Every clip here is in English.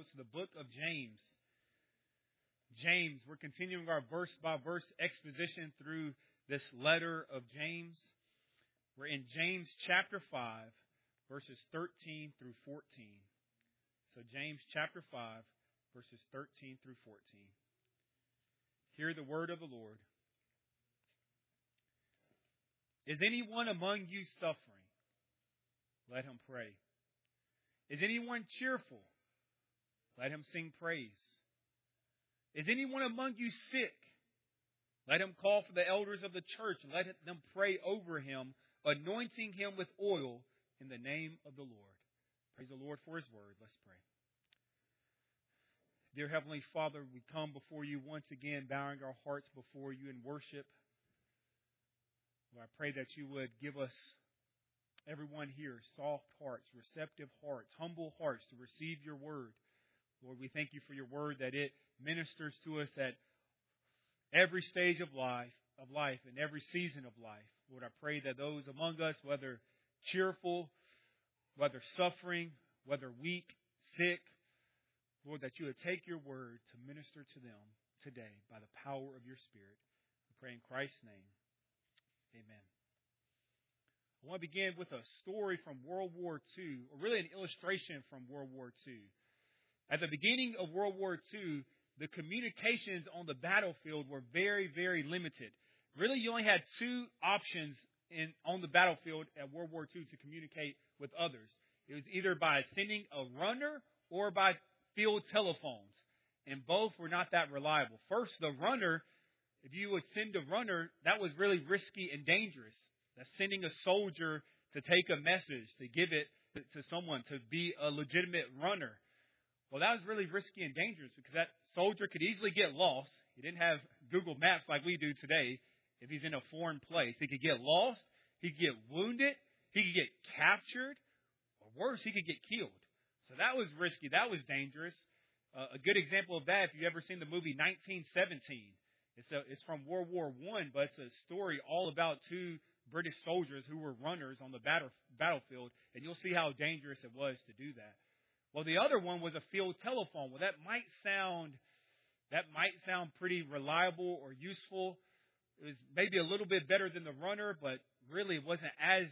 to the book of James. James, we're continuing our verse-by-verse exposition through this letter of James. We're in James chapter 5, verses 13 through 14. So James chapter 5, verses 13 through 14. Hear the word of the Lord. Is anyone among you suffering? Let him pray. Is anyone cheerful? Let him sing praise. Is anyone among you sick? Let him call for the elders of the church and let them pray over him, anointing him with oil in the name of the Lord. Praise the Lord for His word. Let's pray. Dear Heavenly Father, we come before you once again, bowing our hearts before you in worship. Lord, I pray that you would give us, everyone here, soft hearts, receptive hearts, humble hearts to receive your word. Lord, we thank you for your word, that it ministers to us at every stage of life and every season of life. Lord, I pray that those among us, whether cheerful, whether suffering, whether weak, sick, Lord, that you would take your word to minister to them today by the power of your Spirit. We pray in Christ's name. Amen. I want to begin with a story from World War II, or really an illustration from World War II. At the beginning of World War II, the communications on the battlefield were very, very limited. Really, you only had two options on the battlefield at World War II to communicate with others. It was either by sending a runner or by field telephones. And both were not that reliable. First, the runner, if you would send a runner, that was really risky and dangerous. That's sending a soldier to take a message, to give it to someone, to be a legitimate runner. Well, that was really risky and dangerous because that soldier could easily get lost. He didn't have Google Maps like we do today. If he's in a foreign place, he could get lost, he could get wounded, he could get captured, or worse, he could get killed. So that was risky. That was dangerous. A good example of that, if you've ever seen the movie 1917, it's from World War I, but it's a story all about two British soldiers who were runners on the battlefield, and you'll see how dangerous it was to do that. Well, the other one was a field telephone. Well, that might sound pretty reliable or useful. It was maybe a little bit better than the runner, but really it wasn't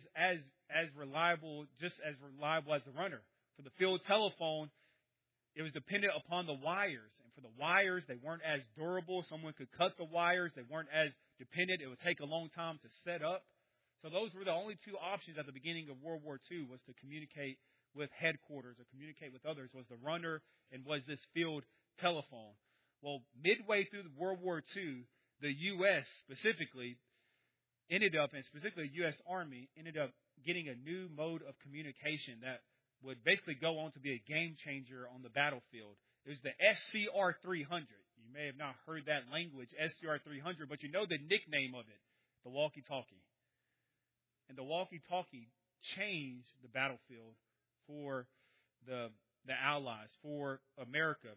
as reliable, just as reliable as the runner. For the field telephone, it was dependent upon the wires. And for the wires, they weren't as durable. Someone could cut the wires. They weren't as dependent. It would take a long time to set up. So those were the only two options at the beginning of World War II, was to communicate with headquarters or communicate with others, was the runner and was this field telephone. Well, midway through World War II, the U.S. specifically ended up, and specifically the U.S. Army, ended up getting a new mode of communication that would basically go on to be a game changer on the battlefield. It was the SCR-300. You may have not heard that language, SCR-300, but you know the nickname of it, the walkie-talkie. And the walkie-talkie changed the battlefield for the Allies, for America.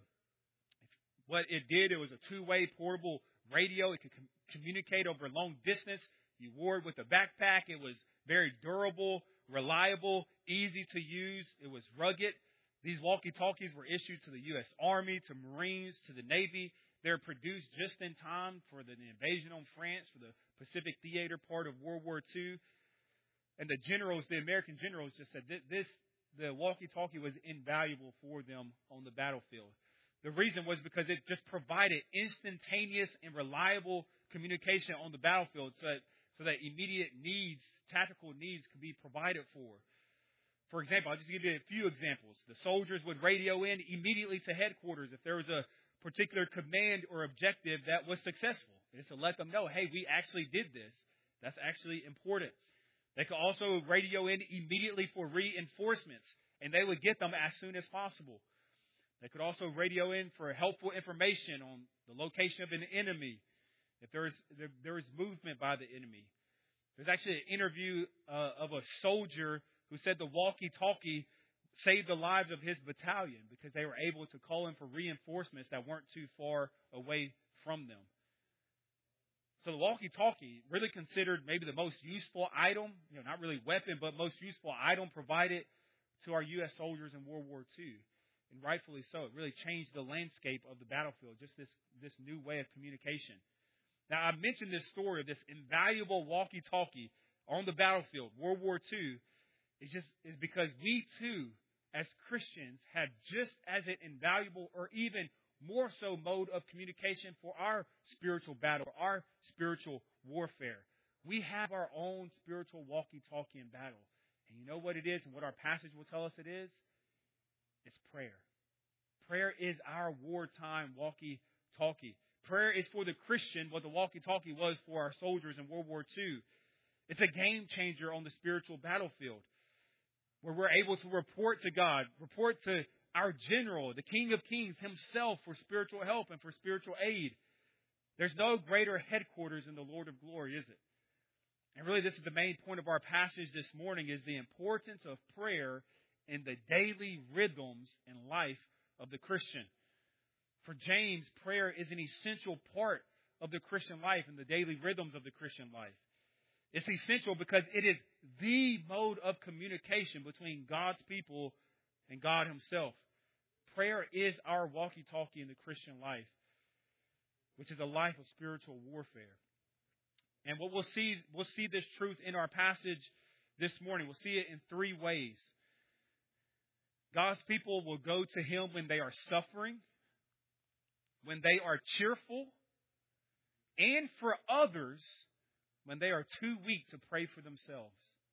What it did, it was a two-way portable radio. It could communicate over long distance. You wore it with a backpack. It was very durable, reliable, easy to use. It was rugged. These walkie-talkies were issued to the U.S. Army, to Marines, to the Navy. They were produced just in time for the invasion on France, for the Pacific Theater part of World War II. And the generals, the American generals, just said the walkie-talkie was invaluable for them on the battlefield. The reason was because it just provided instantaneous and reliable communication on the battlefield so that immediate needs, tactical needs, could be provided for. For example, I'll just give you a few examples. The soldiers would radio in immediately to headquarters if there was a particular command or objective that was successful. Just to let them know, hey, we actually did this. That's actually important. They could also radio in immediately for reinforcements, and they would get them as soon as possible. They could also radio in for helpful information on the location of an enemy, if there was movement by the enemy. There's actually an interview of a soldier who said the walkie-talkie saved the lives of his battalion because they were able to call in for reinforcements that weren't too far away from them. So the walkie-talkie, really considered maybe the most useful item, not really weapon, but most useful item provided to our U.S. soldiers in World War II. And rightfully so. It really changed the landscape of the battlefield, just this new way of communication. Now, I mentioned this story of this invaluable walkie-talkie on the battlefield, World War II, is because we too, as Christians, have just as an invaluable or even more so mode of communication for our spiritual battle, our spiritual warfare. We have our own spiritual walkie-talkie in battle. And you know what it is and what our passage will tell us it is? It's prayer. Prayer is our wartime walkie-talkie. Prayer is for the Christian what the walkie-talkie was for our soldiers in World War II. It's a game changer on the spiritual battlefield where we're able to report to God, report to our general, the King of Kings himself for spiritual help and for spiritual aid. There's no greater headquarters in the Lord of glory, is it? And really this is the main point of our passage this morning is the importance of prayer in the daily rhythms and life of the Christian. For James, prayer is an essential part of the Christian life and the daily rhythms of the Christian life. It's essential because it is the mode of communication between God's people and God himself. Prayer is our walkie-talkie in the Christian life, which is a life of spiritual warfare. And what we'll see this truth in our passage this morning. We'll see it in three ways. God's people will go to him when they are suffering, when they are cheerful, and for others, when they are too weak to pray for themselves.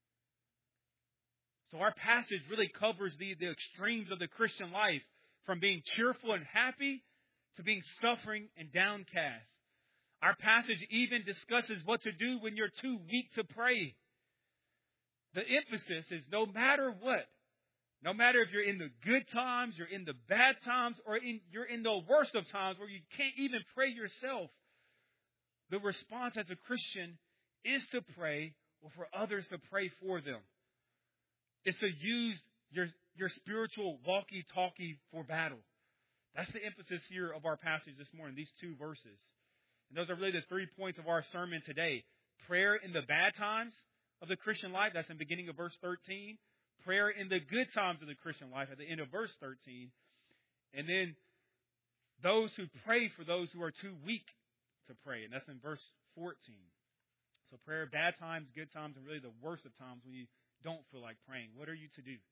So our passage really covers the extremes of the Christian life, from being cheerful and happy to being suffering and downcast. Our passage even discusses what to do when you're too weak to pray. The emphasis is no matter what, no matter if you're in the good times, you're in the bad times, or you're in the worst of times where you can't even pray yourself, the response as a Christian is to pray or for others to pray for them. It's to use your spiritual walkie-talkie for battle. That's the emphasis here of our passage this morning, these two verses. And those are really the 3 points of our sermon today. Prayer in the bad times of the Christian life, that's in the beginning of verse 13. Prayer in the good times of the Christian life at the end of verse 13. And then those who pray for those who are too weak to pray. And that's in verse 14. So prayer, bad times, good times, and really the worst of times when you don't feel like praying. What are you to do?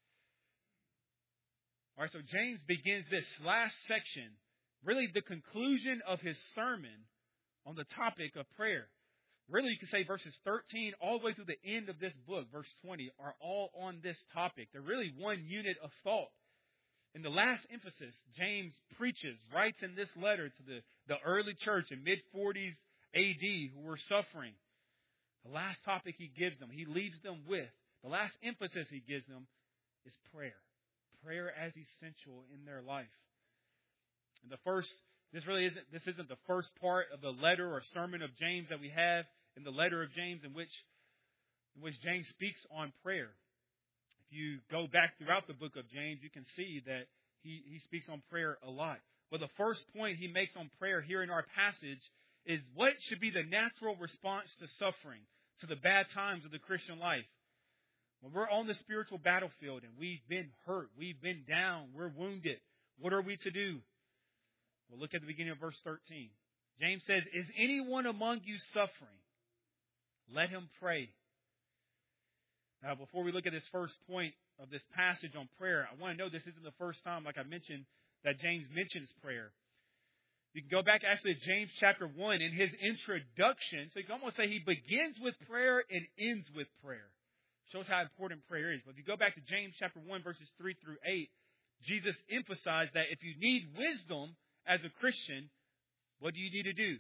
All right, so James begins this last section, really the conclusion of his sermon on the topic of prayer. Really, you can say verses 13 all the way through the end of this book, verse 20, are all on this topic. They're really one unit of thought. In the last emphasis, James preaches, writes in this letter to the early church in mid-40s AD who were suffering. The last topic he gives them, he leaves them with, the last emphasis he gives them is prayer. Prayer as essential in their life. And this isn't the first part of the letter or sermon of James that we have in the letter of James in which James speaks on prayer. If you go back throughout the book of James, you can see that he speaks on prayer a lot. But the first point he makes on prayer here in our passage is what should be the natural response to suffering, to the bad times of the Christian life. When we're on the spiritual battlefield and we've been hurt, we've been down, we're wounded, what are we to do? Well, look at the beginning of verse 13. James says, "Is anyone among you suffering? Let him pray." Now, before we look at this first point of this passage on prayer, I want to know this isn't the first time, like I mentioned, that James mentions prayer. You can go back actually to James chapter 1 in his introduction. So you can almost say he begins with prayer and ends with prayer. Shows how important prayer is. But if you go back to James chapter 1, verses 3 through 8, Jesus emphasized that if you need wisdom as a Christian, what do you need to do?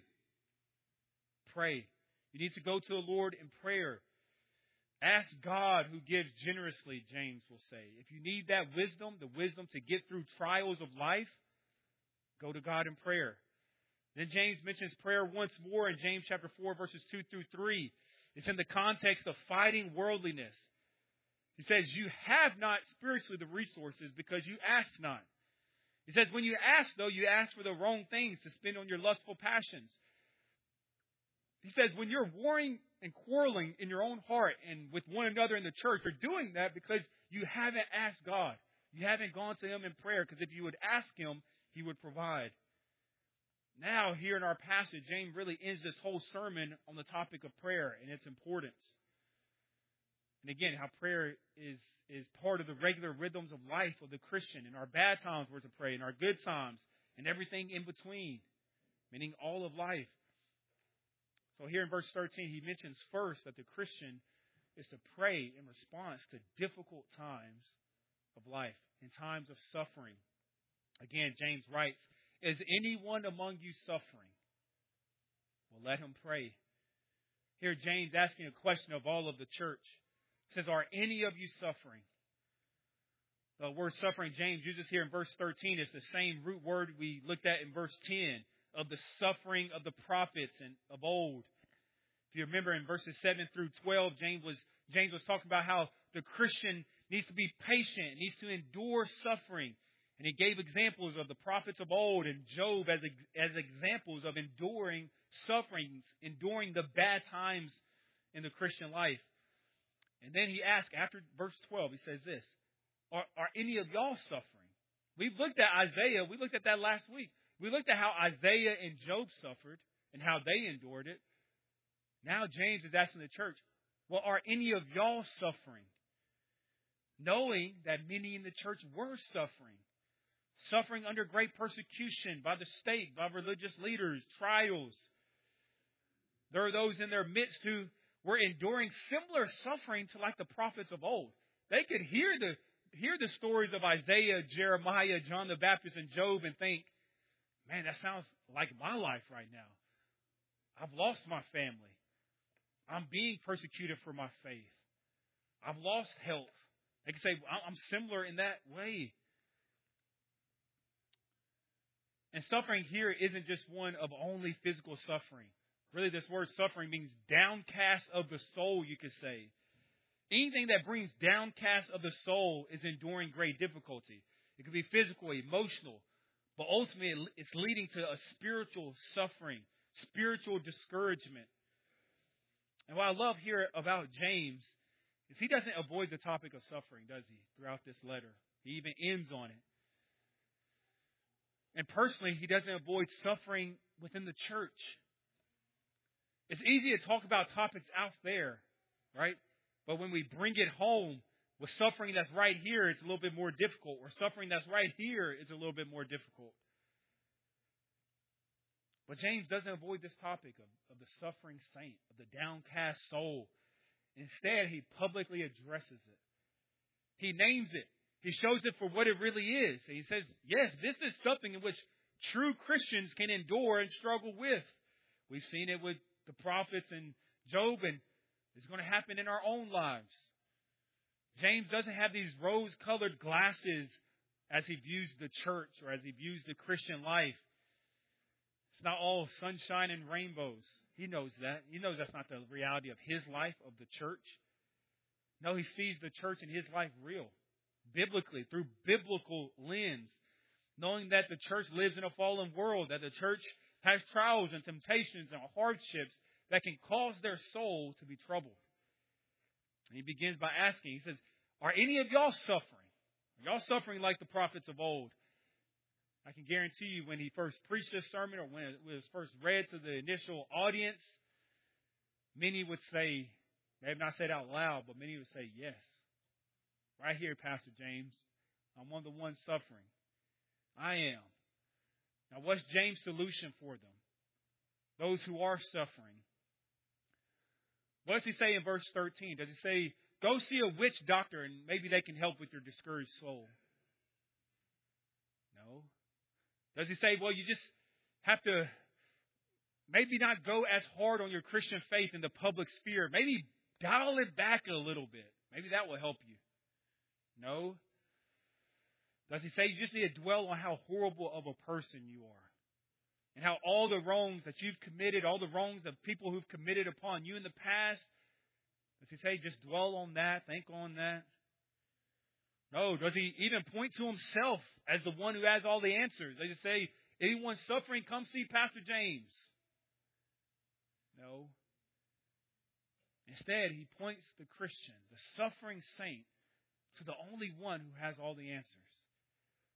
Pray. You need to go to the Lord in prayer. Ask God who gives generously, James will say. If you need that wisdom, the wisdom to get through trials of life, go to God in prayer. Then James mentions prayer once more in James chapter 4, verses 2 through 3. It's in the context of fighting worldliness. He says, you have not spiritually the resources because you ask not. He says, when you ask, though, you ask for the wrong things to spend on your lustful passions. He says, when you're warring and quarreling in your own heart and with one another in the church, you're doing that because you haven't asked God. You haven't gone to Him in prayer, because if you would ask Him, He would provide. Now, here in our passage, James really ends this whole sermon on the topic of prayer and its importance. And again, how prayer is part of the regular rhythms of life of the Christian. In our bad times, we're to pray. In our good times, and everything in between, meaning all of life. So here in verse 13, he mentions first that the Christian is to pray in response to difficult times of life, in times of suffering. Again, James writes, "Is anyone among you suffering? Well, let him pray." Here, James asking a question of all of the church. He says, "Are any of you suffering?" The word suffering James uses here in verse 13 is the same root word we looked at in verse 10 of the suffering of the prophets and of old. If you remember in verses 7 through 12, James was talking about how the Christian needs to be patient, needs to endure suffering. And he gave examples of the prophets of old and Job as examples of enduring sufferings, enduring the bad times in the Christian life. And then he asked, after verse 12, he says this, Are any of y'all suffering? We've looked at Isaiah. We looked at that last week. We looked at how Isaiah and Job suffered and how they endured it. Now James is asking the church, well, are any of y'all suffering? Knowing that many in the church were suffering under great persecution by the state, by religious leaders, trials. There are those in their midst who were enduring similar suffering to like the prophets of old. They could hear the stories of Isaiah, Jeremiah, John the Baptist, and Job and think, man, that sounds like my life right now. I've lost my family. I'm being persecuted for my faith. I've lost health. They can say, I'm similar in that way. And suffering here isn't just one of only physical suffering. Really, this word suffering means downcast of the soul, you could say. Anything that brings downcast of the soul is enduring great difficulty. It could be physical, emotional, but ultimately it's leading to a spiritual suffering, spiritual discouragement. And what I love here about James is he doesn't avoid the topic of suffering, does he, throughout this letter? He even ends on it. And personally, he doesn't avoid suffering within the church. It's easy to talk about topics out there, right? But when we bring it home with suffering that's right here, it's a little bit more difficult. Or suffering that's right here is a little bit more difficult. But James doesn't avoid this topic of the suffering saint, of the downcast soul. Instead, he publicly addresses it. He names it. He shows it for what it really is. He says, yes, this is something in which true Christians can endure and struggle with. We've seen it with the prophets and Job, and it's going to happen in our own lives. James doesn't have these rose-colored glasses as he views the church or as he views the Christian life. It's not all sunshine and rainbows. He knows that. He knows that's not the reality of his life, of the church. No, he sees the church and his life real, biblically, through biblical lens, knowing that the church lives in a fallen world, that the church has trials and temptations and hardships that can cause their soul to be troubled. And he begins by asking, he says, are any of y'all suffering? Are y'all suffering like the prophets of old? I can guarantee you when he first preached this sermon or when it was first read to the initial audience, many would say, they have not said out loud, but many would say, yes. Right here, Pastor James, I'm one of the ones suffering. I am. Now, what's James' solution for them? Those who are suffering. What does he say in verse 13? Does he say, go see a witch doctor and maybe they can help with your discouraged soul? No. Does he say, well, you just have to maybe not go as hard on your Christian faith in the public sphere. Maybe dial it back a little bit. Maybe that will help you. No. Does he say you just need to dwell on how horrible of a person you are? And how all the wrongs that you've committed, all the wrongs of people who've committed upon you in the past, does he say just dwell on that, think on that? No. Does he even point to himself as the one who has all the answers? Does he say, anyone suffering, come see Pastor James? No. Instead, he points the Christian, the suffering saint, to the only one who has all the answers.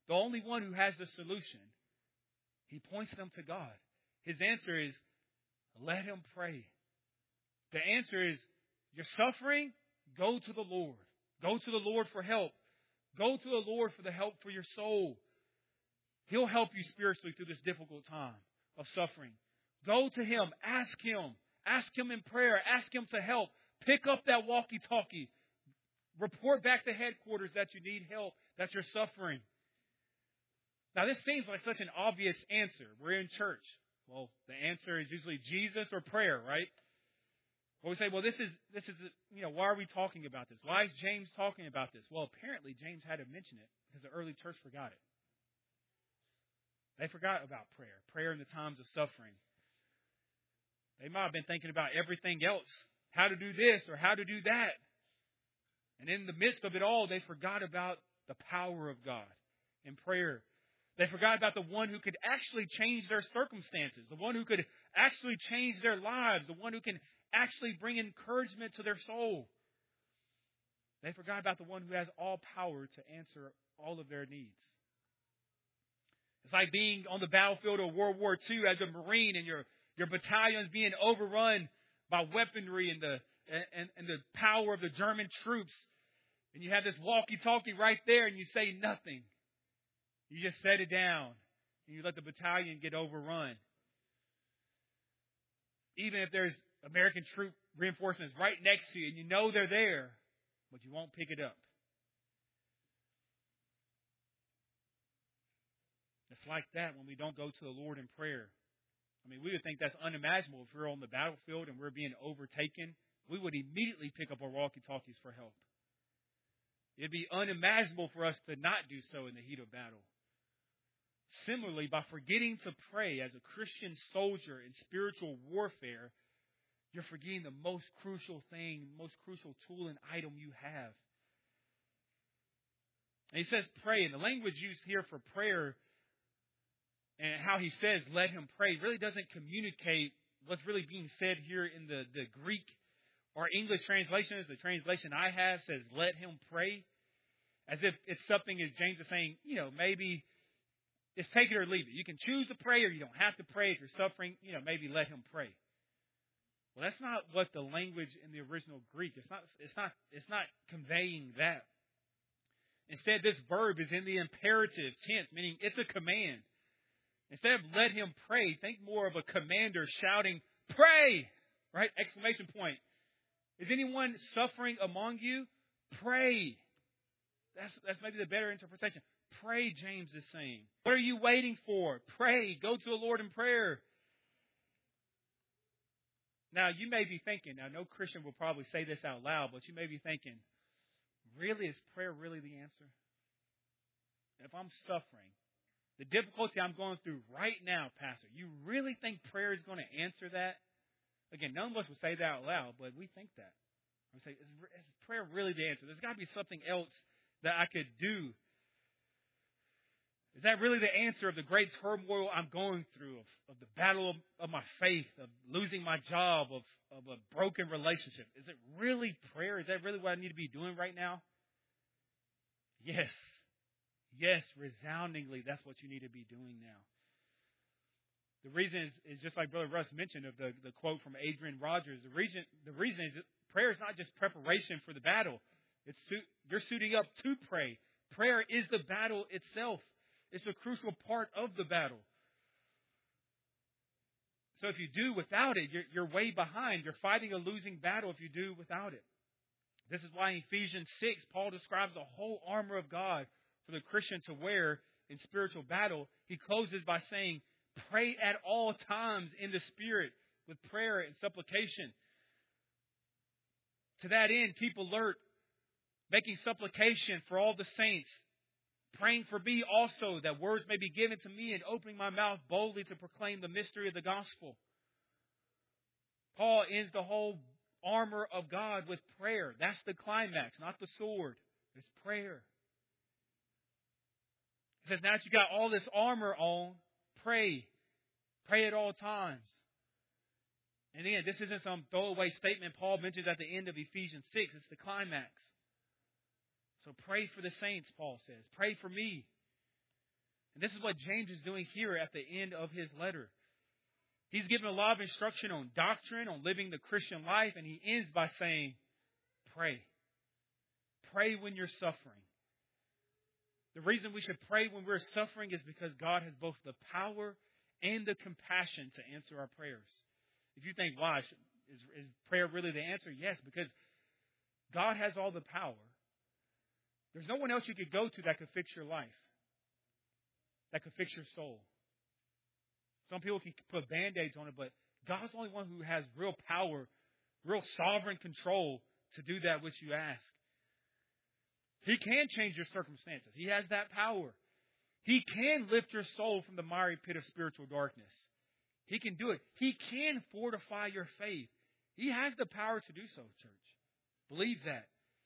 the only one who has the solution, he points them to God. His answer is, let him pray. The answer is, you're suffering, go to the Lord. Go to the Lord for help. Go to the Lord for the help for your soul. He'll help you spiritually through this difficult time of suffering. Go to Him. Ask Him. Ask Him in prayer. Ask Him to help. Pick up that walkie-talkie. Report back to headquarters that you need help, that you're suffering. Now, this seems like such an obvious answer. We're in church. Well, the answer is usually Jesus or prayer, right? Well, we say, well, this is, why are we talking about this? Why is James talking about this? Well, apparently James had to mention it because the early church forgot it. They forgot about prayer in the times of suffering. They might have been thinking about everything else, how to do this or how to do that. And in the midst of it all, they forgot about the power of God in prayer. They forgot about the one who could actually change their circumstances, the one who could actually change their lives, the one who can actually bring encouragement to their soul. They forgot about the one who has all power to answer all of their needs. It's like being on the battlefield of World War II as a Marine and your battalion's being overrun by weaponry and the power of the German troops. And you have this walkie-talkie right there and you say nothing. You just set it down and you let the battalion get overrun. Even if there's American troop reinforcements right next to you and you know they're there, but you won't pick it up. It's like that when we don't go to the Lord in prayer. I mean, we would think that's unimaginable. If we're on the battlefield and we're being overtaken, we would immediately pick up our walkie-talkies for help. It'd be unimaginable for us to not do so in the heat of battle. Similarly, by forgetting to pray as a Christian soldier in spiritual warfare, you're forgetting the most crucial thing, most crucial tool and item you have. And he says pray, and the language used here for prayer and how he says let him pray really doesn't communicate what's really being said here in the Greek or English translations. The translation I have says let him pray, as if it's something, as James is saying, maybe it's take it or leave it. You can choose to pray or you don't have to pray. If you're suffering, maybe let him pray. Well, that's not what the language in the original Greek. It's not conveying that. Instead, this verb is in the imperative tense, meaning it's a command. Instead of let him pray, think more of a commander shouting, pray! Right? Exclamation point. Is anyone suffering among you? Pray. That's maybe the better interpretation. Pray, James is saying. What are you waiting for? Pray. Go to the Lord in prayer. Now, you may be thinking, now no Christian will probably say this out loud, but you may be thinking, really, is prayer really the answer? If I'm suffering, the difficulty I'm going through right now, Pastor, you really think prayer is going to answer that? Again, none of us would say that out loud, but we think that. We say, is prayer really the answer? There's got to be something else that I could do. Is that really the answer of the great turmoil I'm going through, of the battle of my faith, of losing my job, of a broken relationship? Is it really prayer? Is that really what I need to be doing right now? Yes. Yes, resoundingly, that's what you need to be doing now. The reason is just like Brother Russ mentioned of the quote from Adrian Rogers. The reason is that prayer is not just preparation for the battle. You're suiting up to pray. Prayer is the battle itself. It's a crucial part of the battle. So if you do without it, you're way behind. You're fighting a losing battle if you do without it. This is why in Ephesians 6, Paul describes the whole armor of God for the Christian to wear in spiritual battle. He closes by saying, pray at all times in the Spirit with prayer and supplication. To that end, keep alert, making supplication for all the saints, praying for me also, that words may be given to me, and opening my mouth boldly to proclaim the mystery of the gospel. Paul ends the whole armor of God with prayer. That's the climax, not the sword. It's prayer. He says, now that you got all this armor on, pray. Pray at all times. And again, this isn't some throwaway statement Paul mentions at the end of Ephesians 6. It's the climax. So pray for the saints, Paul says. Pray for me. And this is what James is doing here at the end of his letter. He's given a lot of instruction on doctrine, on living the Christian life, and he ends by saying, pray. Pray when you're suffering. The reason we should pray when we're suffering is because God has both the power and the compassion to answer our prayers. If you think, why? Is prayer really the answer? Yes, because God has all the power. There's no one else you could go to that could fix your life, that could fix your soul. Some people can put Band-Aids on it, but God's the only one who has real power, real sovereign control to do that which you ask. He can change your circumstances. He has that power. He can lift your soul from the miry pit of spiritual darkness. He can do it. He can fortify your faith. He has the power to do so, church. Believe that.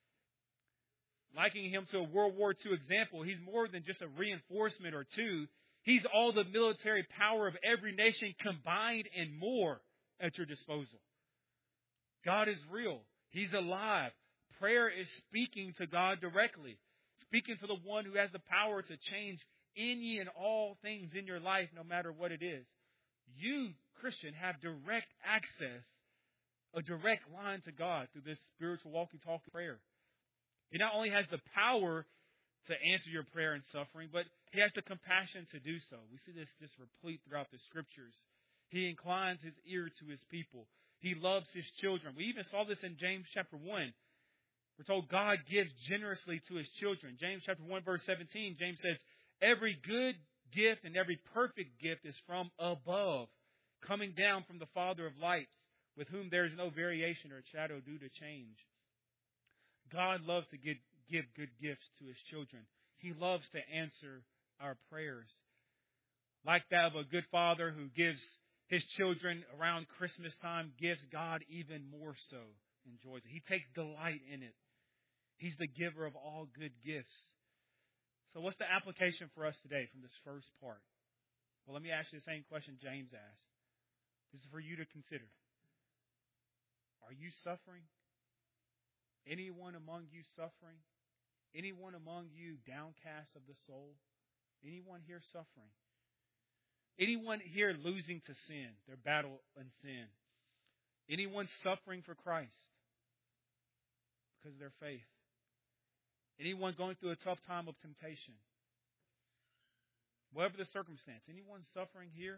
Likening him to a World War II example, he's more than just a reinforcement or two. He's all the military power of every nation combined and more at your disposal. God is real. He's alive. Prayer is speaking to God directly. Speaking to the one who has the power to change any and all things in your life, no matter what it is. You, Christian, have direct access, a direct line to God through this spiritual walkie-talkie prayer. He not only has the power to answer your prayer in suffering, but He has the compassion to do so. We see this just replete throughout the Scriptures. He inclines His ear to His people. He loves His children. We even saw this in James chapter 1. We're told God gives generously to His children. James chapter 1 verse 17, James says, every good gift and every perfect gift is from above, coming down from the Father of lights, with whom there is no variation or shadow due to change. God loves to give good gifts to His children. He loves to answer our prayers. Like that of a good father who gives his children around Christmas time gifts, God even more so enjoys it. He takes delight in it. He's the giver of all good gifts. So what's the application for us today from this first part? Well, let me ask you the same question James asked. This is for you to consider. Are you suffering? Anyone among you suffering? Anyone among you downcast of the soul? Anyone here suffering? Anyone here losing to sin, their battle in sin? Anyone suffering for Christ because of their faith? Anyone going through a tough time of temptation? Whatever the circumstance, anyone suffering here?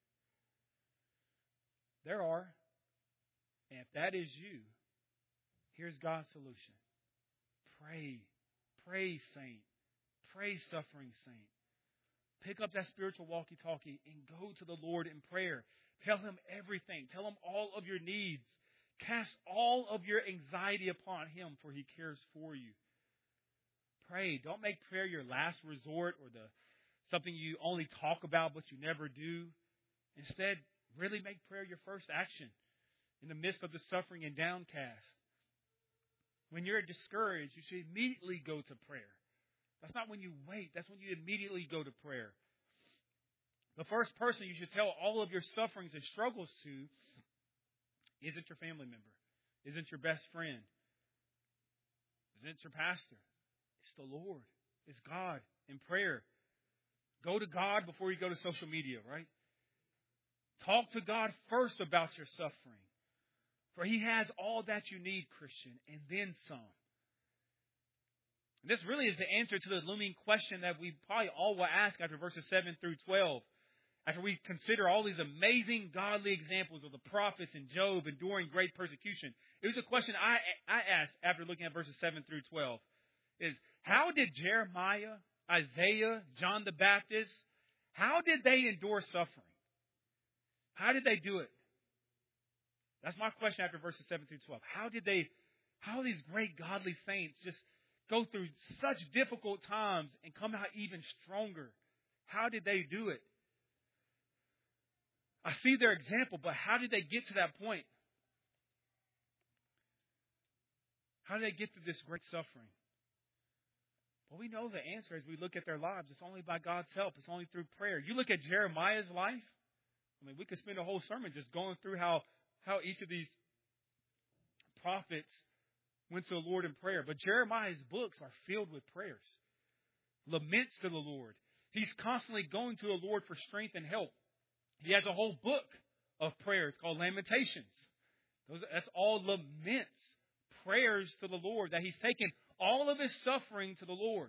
There are. And if that is you, here's God's solution. Pray. Pray, saint. Pray, suffering saint. Pick up that spiritual walkie-talkie and go to the Lord in prayer. Tell Him everything. Tell Him all of your needs. Cast all of your anxiety upon Him, for He cares for you. Pray. Don't make prayer your last resort or something you only talk about but you never do. Instead, really make prayer your first action in the midst of the suffering and downcast. When you're discouraged, you should immediately go to prayer. That's not when you wait. That's when you immediately go to prayer. The first person you should tell all of your sufferings and struggles to isn't your family member, isn't your best friend, isn't your pastor. It's the Lord. It's God in prayer. Go to God before you go to social media, right? Talk to God first about your suffering. For He has all that you need, Christian, and then some. And this really is the answer to the looming question that we probably all will ask after verses 7 through 12. After we consider all these amazing godly examples of the prophets and Job enduring great persecution. It was a question I asked after looking at verses 7 through 12. Is how did Jeremiah, Isaiah, John the Baptist, how did they endure suffering? How did they do it? That's my question after verses 7 through 12. How these great godly saints just go through such difficult times and come out even stronger? How did they do it? I see their example, but how did they get to that point? How did they get through this great suffering? Well, we know the answer as we look at their lives. It's only by God's help. It's only through prayer. You look at Jeremiah's life. I mean, we could spend a whole sermon just going through how each of these prophets went to the Lord in prayer. But Jeremiah's books are filled with prayers, laments to the Lord. He's constantly going to the Lord for strength and help. He has a whole book of prayers called Lamentations. That's all laments, prayers to the Lord, that he's taken all of his suffering to the Lord.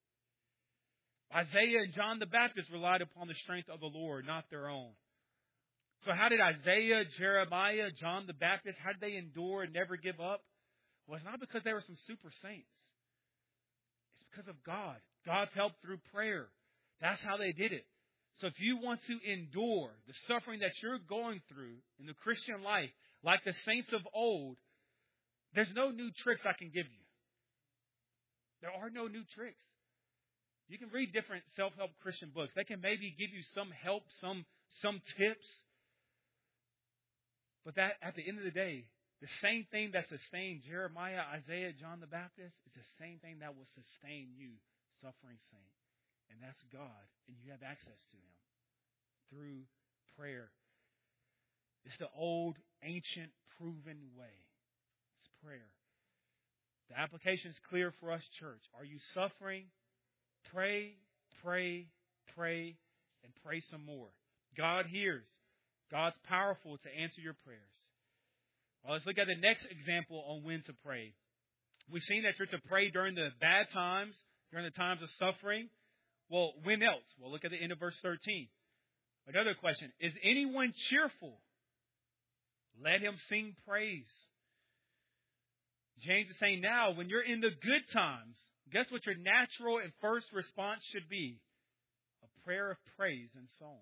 Isaiah and John the Baptist relied upon the strength of the Lord, not their own. So how did Isaiah, Jeremiah, John the Baptist, how did they endure and never give up? Well, it's not because they were some super saints. It's because of God. God's help through prayer. That's how they did it. So if you want to endure the suffering that you're going through in the Christian life, like the saints of old, there's no new tricks I can give you. There are no new tricks. You can read different self-help Christian books. They can maybe give you some help, some tips. But that, at the end of the day, the same thing that sustained Jeremiah, Isaiah, John the Baptist is the same thing that will sustain you, suffering saint. And that's God. And you have access to Him through prayer. It's the old, ancient, proven way. It's prayer. The application is clear for us, church. Are you suffering? Pray, pray, pray, and pray some more. God hears. God's powerful to answer your prayers. Well, let's look at the next example on when to pray. We've seen that you're to pray during the bad times, during the times of suffering. Well, when else? Well, look at the end of verse 13. Another question. Is anyone cheerful? Let him sing praise. James is saying now, when you're in the good times, guess what your natural and first response should be? A prayer of praise and song.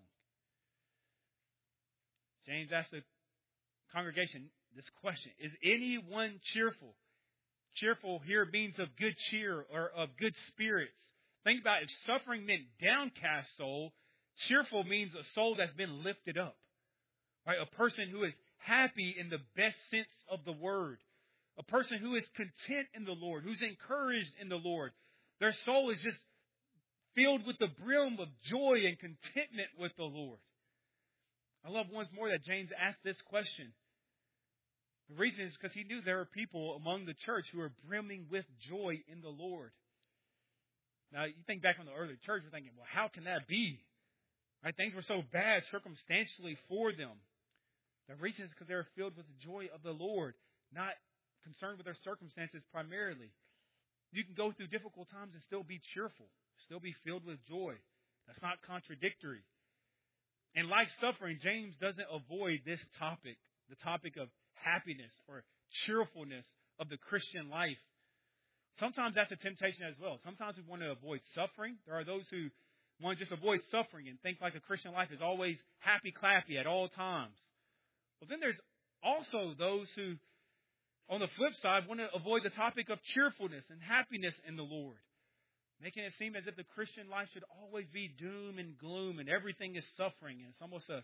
James asked the congregation this question. Is anyone cheerful? Cheerful here means of good cheer or of good spirits. Think about it. If suffering meant downcast soul, cheerful means a soul that's been lifted up. Right? A person who is happy in the best sense of the word. A person who is content in the Lord, who's encouraged in the Lord. Their soul is just filled with the brim of joy and contentment with the Lord. I love once more that James asked this question. The reason is because he knew there were people among the church who were brimming with joy in the Lord. Now, you think back on the early church, you're thinking, well, how can that be? Right? Things were so bad circumstantially for them. The reason is because they were filled with the joy of the Lord, not concerned with their circumstances primarily. You can go through difficult times and still be cheerful, still be filled with joy. That's not contradictory. And like suffering, James doesn't avoid this topic, the topic of happiness or cheerfulness of the Christian life. Sometimes that's a temptation as well. Sometimes we want to avoid suffering. There are those who want to just avoid suffering and think like a Christian life is always happy-clappy at all times. But then there's also those who, on the flip side, want to avoid the topic of cheerfulness and happiness in the Lord, making it seem as if the Christian life should always be doom and gloom and everything is suffering. And it's almost a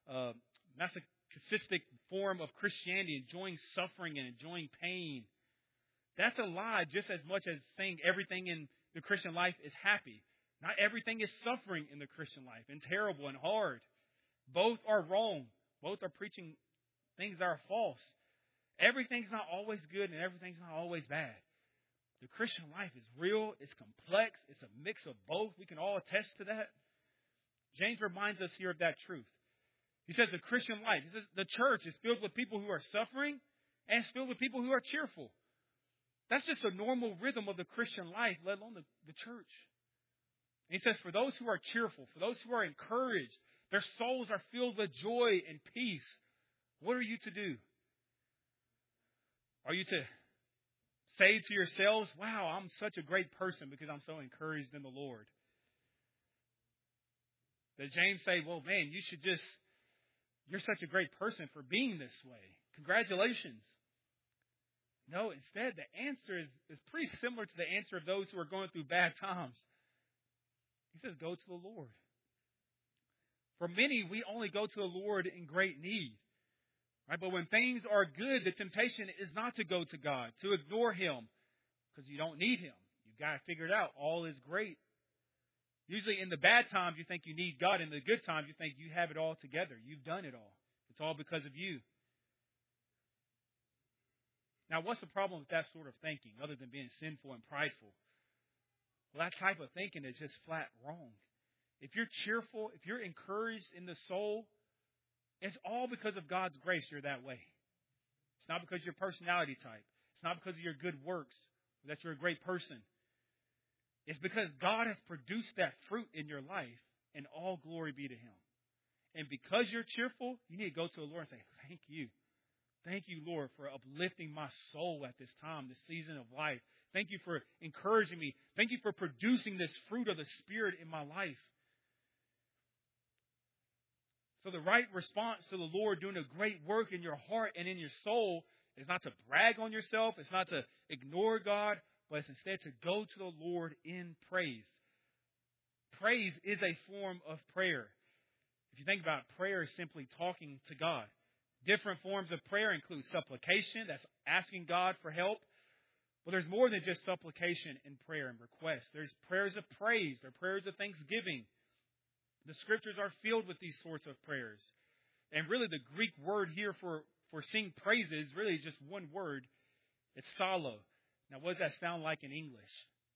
masochistic form of Christianity, enjoying suffering and enjoying pain. That's a lie just as much as saying everything in the Christian life is happy. Not everything is suffering in the Christian life and terrible and hard. Both are wrong. Both are preaching things that are false. Everything's not always good and everything's not always bad. The Christian life is real. It's complex. It's a mix of both. We can all attest to that. James reminds us here of that truth. He says the Christian life, he says the church is filled with people who are suffering and it's filled with people who are cheerful. That's just a normal rhythm of the Christian life, let alone the church. And he says for those who are cheerful, for those who are encouraged, their souls are filled with joy and peace. What are you to do? Are you to say to yourselves, wow, I'm such a great person because I'm so encouraged in the Lord? Does James say, well, man, you're such a great person for being this way. Congratulations. No, instead, the answer is pretty similar to the answer of those who are going through bad times. He says, go to the Lord. For many, we only go to the Lord in great need. Right? But when things are good, the temptation is not to go to God, to ignore Him, because you don't need Him. You've got to figure it out. All is great. Usually in the bad times, you think you need God. In the good times, you think you have it all together. You've done it all. It's all because of you. Now, what's the problem with that sort of thinking, other than being sinful and prideful? Well, that type of thinking is just flat wrong. if you're cheerful, if you're encouraged in the soul, it's all because of God's grace you're that way. It's not because of your personality type. It's not because of your good works, or that you're a great person. It's because God has produced that fruit in your life, and all glory be to Him. And because you're cheerful, you need to go to the Lord and say, thank you. Thank you, Lord, for uplifting my soul at this time, this season of life. Thank you for encouraging me. Thank you for producing this fruit of the Spirit in my life. So the right response to the Lord doing a great work in your heart and in your soul is not to brag on yourself. It's not to ignore God, but it's instead to go to the Lord in praise. Praise is a form of prayer. If you think about it, prayer is simply talking to God. Different forms of prayer include supplication, that's asking God for help. But there's more than just supplication and prayer and request. There's prayers of praise. There are prayers of thanksgiving. The Scriptures are filled with these sorts of prayers. And really the Greek word here for sing praises really is just one word. It's psallo. Now what does that sound like in English?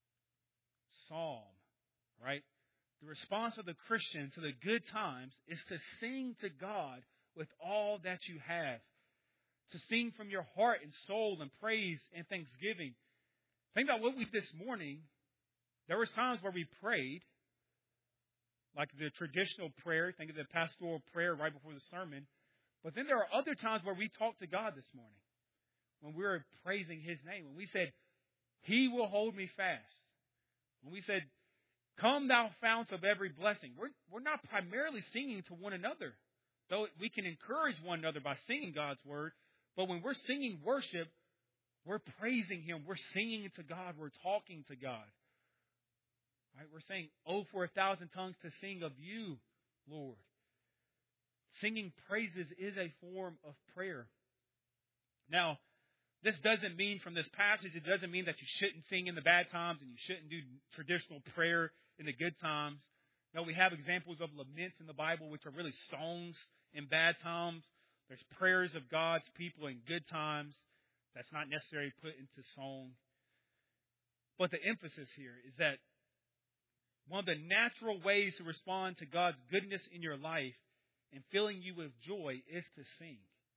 Psalm, right? The response of the Christian to the good times is to sing to God with all that you have. To sing from your heart and soul and praise and thanksgiving. Think about what we did this morning. There was times where we prayed, like the traditional prayer. Think of the pastoral prayer right before the sermon. But then there are other times where we talked to God this morning. When we were praising His name. When we said, He will hold me fast. When we said, come thou fount of every blessing. We're not primarily singing to one another. Though we can encourage one another by singing God's word. But when we're singing worship, we're praising Him. We're singing to God. We're talking to God. Right? We're saying, oh, for 1,000 tongues to sing of you, Lord. Singing praises is a form of prayer. Now, this doesn't mean from this passage, it doesn't mean that you shouldn't sing in the bad times and you shouldn't do traditional prayer in the good times. No, we have examples of laments in the Bible, which are really songs in bad times. There's prayers of God's people in good times. That's not necessarily put into song. But the emphasis here is that one of the natural ways to respond to God's goodness in your life and filling you with joy is to sing.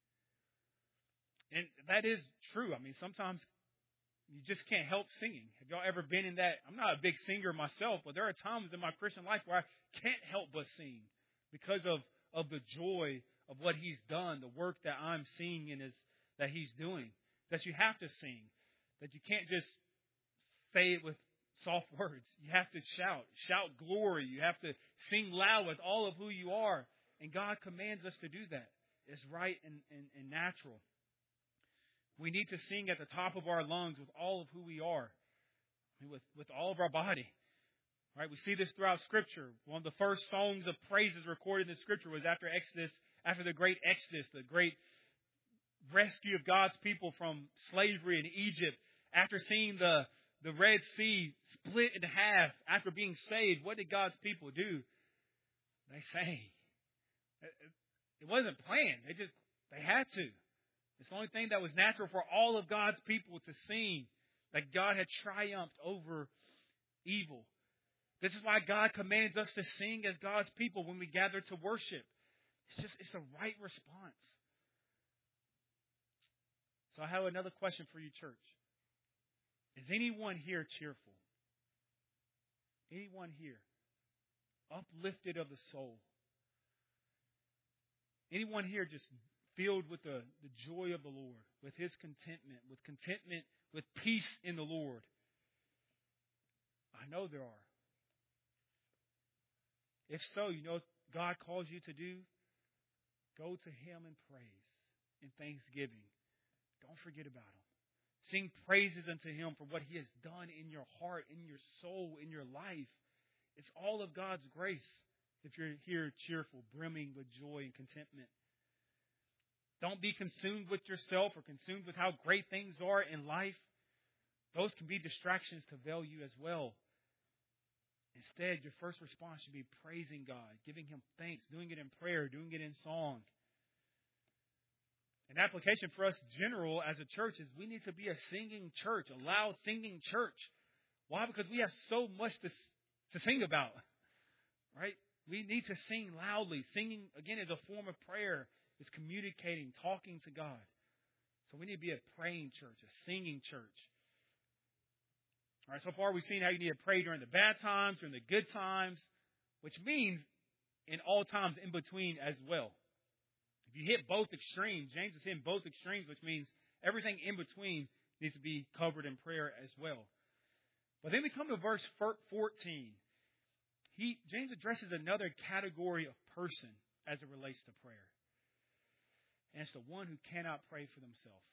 And that is true. I mean, sometimes you just can't help singing. Have y'all ever been in that? I'm not a big singer myself, but there are times in my Christian life where I can't help but sing because of the joy of what He's done, the work that I'm seeing that He's doing. That you have to sing. That you can't just say it with soft words. You have to shout glory. You have to sing loud with all of who you are. And God commands us to do that. It's right and natural. We need to sing at the top of our lungs with all of who we are. I mean, with all of our body. Right? We see this throughout Scripture. One of the first songs of praises recorded in the Scripture was after the great Exodus, the great rescue of God's people from slavery in Egypt. After seeing the Red Sea split in half, after being saved, what did God's people do? They sang. It wasn't planned. They had to. It's the only thing that was natural for all of God's people to sing, that God had triumphed over evil. This is why God commands us to sing as God's people when we gather to worship. It's a right response. So I have another question for you, church. Is anyone here cheerful? Anyone here uplifted of the soul? Anyone here just filled with the joy of the Lord, with His contentment, with peace in the Lord? I know there are. If so, you know what God calls you to do? Go to Him in praise, in thanksgiving. Don't forget about Him. Sing praises unto Him for what He has done in your heart, in your soul, in your life. It's all of God's grace if you're here cheerful, brimming with joy and contentment. Don't be consumed with yourself or consumed with how great things are in life. Those can be distractions to veil you as well. Instead, your first response should be praising God, giving Him thanks, doing it in prayer, doing it in song. An application for us general as a church is we need to be a singing church, a loud singing church. Why? Because we have so much to sing about. right? We need to sing loudly. Singing, again, is a form of prayer. It's communicating, talking to God. So we need to be a praying church, a singing church. All right, so far we've seen how you need to pray during the bad times, during the good times, which means in all times in between as well. If you hit both extremes, James is hitting both extremes, which means everything in between needs to be covered in prayer as well. But then we come to verse 14. James addresses another category of person as it relates to prayer. And it's the one who cannot pray for themselves.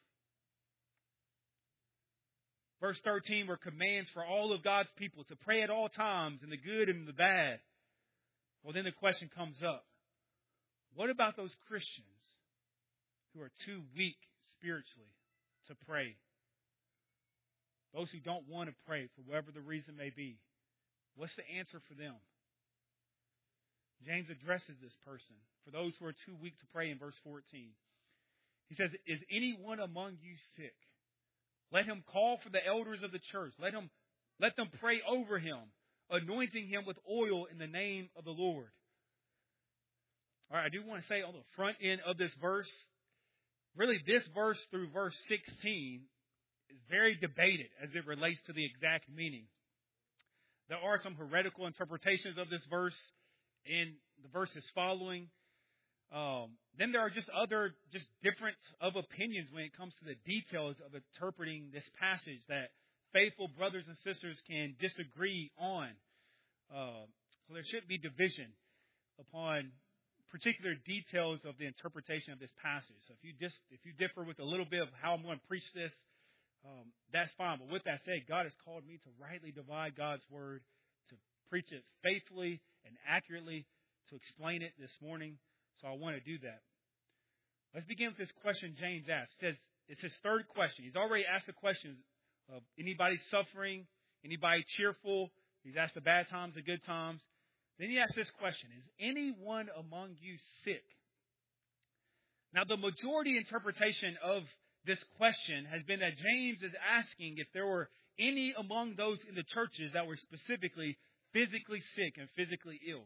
Verse 13 were commands for all of God's people to pray at all times, in the good and the bad. Well, then the question comes up. What about those Christians who are too weak spiritually to pray? Those who don't want to pray for whatever the reason may be. What's the answer for them? James addresses this person. For those who are too weak to pray in verse 14. He says, is anyone among you sick? Let him call for the elders of the church. Let them pray over him, anointing him with oil in the name of the Lord. All right, I do want to say on the front end of this verse, really this verse through verse 16 is very debated as it relates to the exact meaning. There are some heretical interpretations of this verse in the verses following. Then there are just different of opinions when it comes to the details of interpreting this passage that faithful brothers and sisters can disagree on. So there should be division upon particular details of the interpretation of this passage. So if you differ with a little bit of how I'm going to preach this, that's fine. But with that said, God has called me to rightly divide God's word, to preach it faithfully and accurately, to explain it this morning. So I want to do that. Let's begin with this question James asked. It's his third question. He's already asked the questions of anybody suffering, anybody cheerful. He's asked the bad times, the good times. Then he asked this question, is anyone among you sick? Now, the majority interpretation of this question has been that James is asking if there were any among those in the churches that were specifically physically sick and physically ill.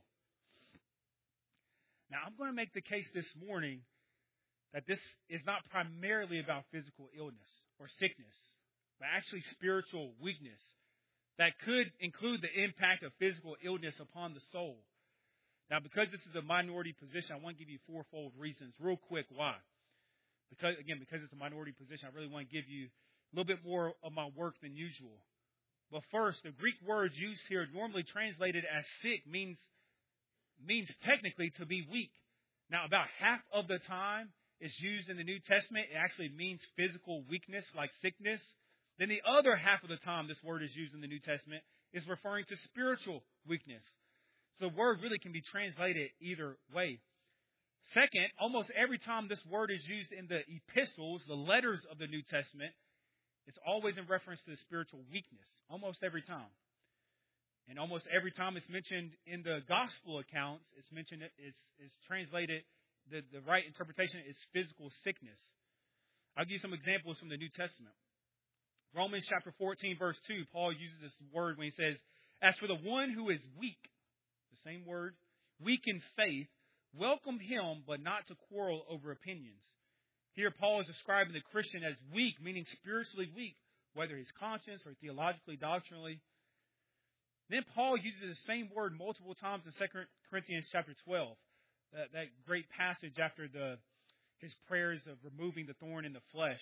Now, I'm going to make the case this morning that this is not primarily about physical illness or sickness, but actually spiritual weakness that could include the impact of physical illness upon the soul. Now, because this is a minority position, I want to give you fourfold reasons real quick why. Because it's a minority position, I really want to give you a little bit more of my work than usual. But first, the Greek word used here, normally translated as sick, means technically to be weak. Now, about half of the time it's used in the New Testament, it actually means physical weakness, like sickness. Then the other half of the time this word is used in the New Testament is referring to spiritual weakness. So the word really can be translated either way. Second, almost every time this word is used in the epistles, the letters of the New Testament, it's always in reference to the spiritual weakness. Almost every time. And almost every time it's mentioned in the gospel accounts, it's translated, the right interpretation is physical sickness. I'll give you some examples from the New Testament. Romans chapter 14, verse 2, Paul uses this word when he says, as for the one who is weak, the same word, weak in faith, welcome him, but not to quarrel over opinions. Here Paul is describing the Christian as weak, meaning spiritually weak, whether his conscience or theologically, doctrinally. Then Paul uses the same word multiple times in 2 Corinthians chapter 12. That great passage after his prayers of removing the thorn in the flesh.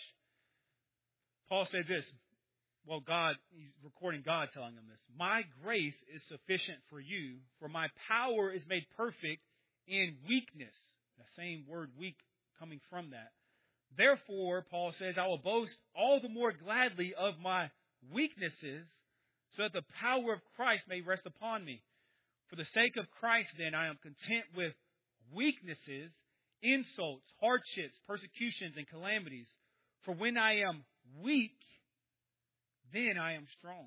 Paul said this. Well, he's recording God telling him this. My grace is sufficient for you, for my power is made perfect in weakness. The same word weak coming from that. Therefore, Paul says, I will boast all the more gladly of my weaknesses, so that the power of Christ may rest upon me. For the sake of Christ, then, I am content with weaknesses, insults, hardships, persecutions, and calamities. For when I am weak, then I am strong.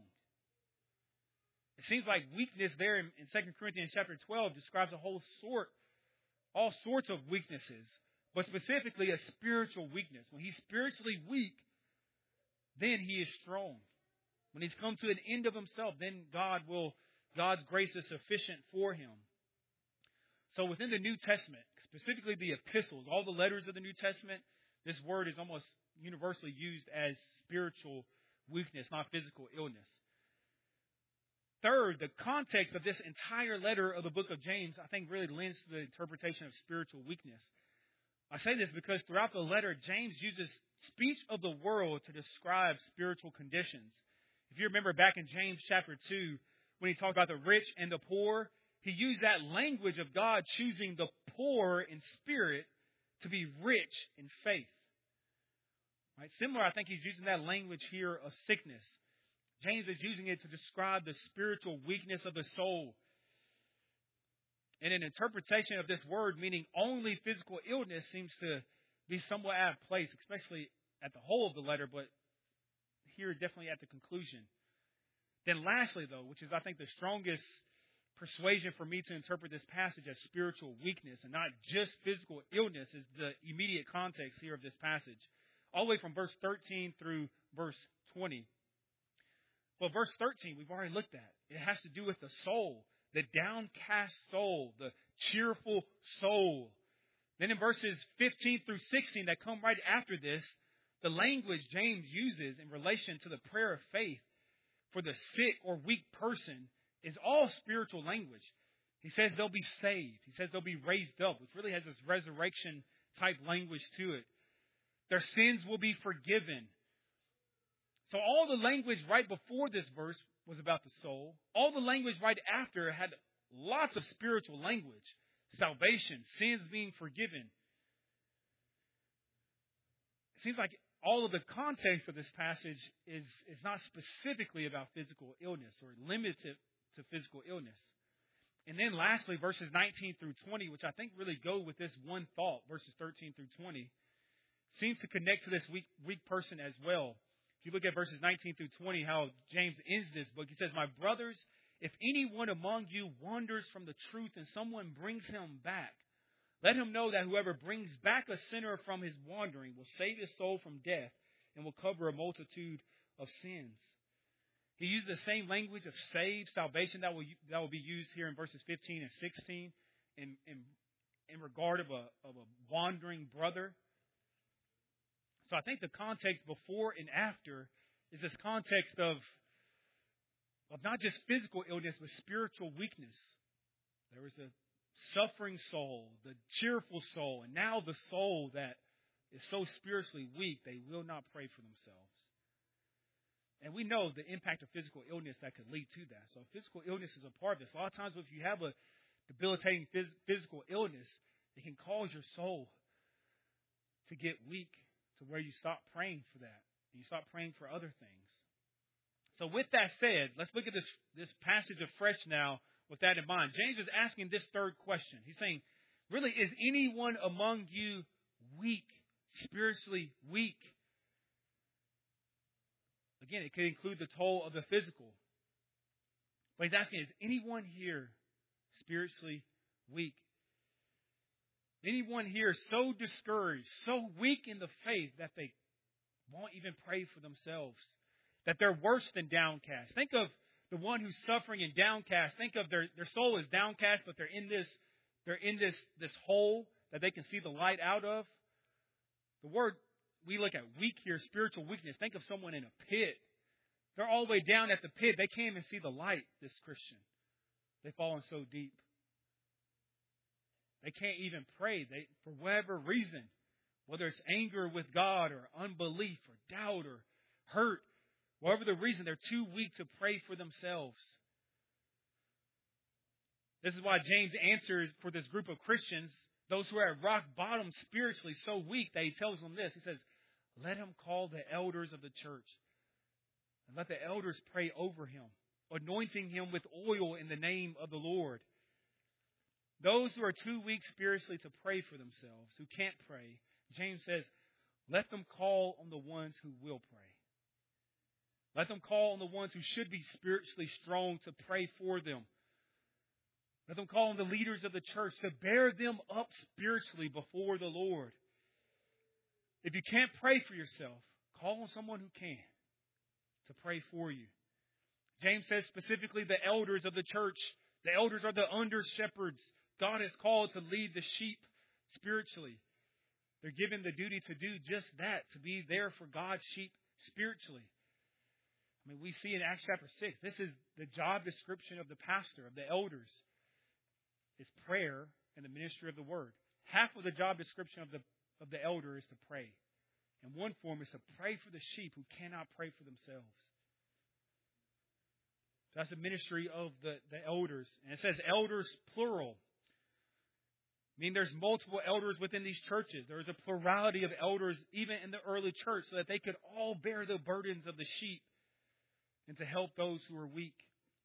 It seems like weakness there in 2 Corinthians chapter 12 describes all sorts of weaknesses, but specifically a spiritual weakness. When he's spiritually weak, then he is strong. When he's come to an end of himself, then God's grace is sufficient for him. So within the New Testament, specifically the epistles, all the letters of the New Testament, this word is almost universally used as spiritual weakness, not physical illness. Third, the context of this entire letter of the book of James, I think, really lends to the interpretation of spiritual weakness. I say this because throughout the letter, James uses speech of the world to describe spiritual conditions. If you remember back in James chapter 2, when he talked about the rich and the poor, he used that language of God choosing the poor in spirit to be rich in faith. Right? Similar, I think he's using that language here of sickness. James is using it to describe the spiritual weakness of the soul. And an interpretation of this word, meaning only physical illness, seems to be somewhat out of place, especially at the whole of the letter, but here definitely at the conclusion. Then lastly, though, which is I think the strongest persuasion for me to interpret this passage as spiritual weakness and not just physical illness, is the immediate context here of this passage. All the way from verse 13 through verse 20. Well, verse 13, we've already looked at. It has to do with the soul, the downcast soul, the cheerful soul. Then in verses 15 through 16 that come right after this, the language James uses in relation to the prayer of faith for the sick or weak person is all spiritual language. He says they'll be saved. He says they'll be raised up, which really has this resurrection type language to it. Their sins will be forgiven. So all the language right before this verse was about the soul. All the language right after had lots of spiritual language. Salvation, sins being forgiven. It seems like all of the context of this passage is not specifically about physical illness or limited to physical illness. And then lastly, verses 19 through 20, which I think really go with this one thought, verses 13 through 20, seems to connect to this weak person as well. If you look at verses 19 through 20, how James ends this book, he says, "My brothers, if anyone among you wanders from the truth and someone brings him back, let him know that whoever brings back a sinner from his wandering will save his soul from death and will cover a multitude of sins." He used the same language of save, salvation, that will be used here in verses 15 and 16 in regard of a wandering brother. So I think the context before and after is this context of not just physical illness, but spiritual weakness. There was the suffering soul, the cheerful soul, and now the soul that is so spiritually weak they will not pray for themselves. And we know the impact of physical illness that could lead to that. So physical illness is a part of this. A lot of times if you have a debilitating physical illness, it can cause your soul to get weak, to where you stop praying for that. And you stop praying for other things. So with that said, let's look at this passage afresh now with that in mind. James is asking this third question. He's saying, really, is anyone among you weak, spiritually weak? Again, it could include the toll of the physical. But he's asking, is anyone here spiritually weak? Anyone here so discouraged, so weak in the faith that they won't even pray for themselves, that they're worse than downcast? Think of the one who's suffering and downcast. Think of their soul is downcast, but they're in this hole that they can see the light out of. The word we look at weak here, spiritual weakness. Think of someone in a pit. They're all the way down at the pit. They can't even see the light, this Christian. They've fallen so deep. They can't even pray. For whatever reason, whether it's anger with God or unbelief or doubt or hurt, whatever the reason, they're too weak to pray for themselves. This is why James answers for this group of Christians, those who are at rock bottom spiritually, so weak that he tells them this. He says, let him call the elders of the church and let the elders pray over him, anointing him with oil in the name of the Lord. Those who are too weak spiritually to pray for themselves, who can't pray, James says, let them call on the ones who will pray. Let them call on the ones who should be spiritually strong to pray for them. Let them call on the leaders of the church to bear them up spiritually before the Lord. If you can't pray for yourself, call on someone who can to pray for you. James says specifically the elders of the church. The elders are the under shepherds, God has called to lead the sheep spiritually. They're given the duty to do just that, to be there for God's sheep spiritually. I mean, we see in Acts chapter 6, this is the job description of the pastor, of the elders. It's prayer and the ministry of the word. Half of the job description of the elder is to pray. And one form is to pray for the sheep who cannot pray for themselves. So that's the ministry of the elders. And it says elders plural. I mean, there's multiple elders within these churches. There's a plurality of elders even in the early church so that they could all bear the burdens of the sheep and to help those who are weak.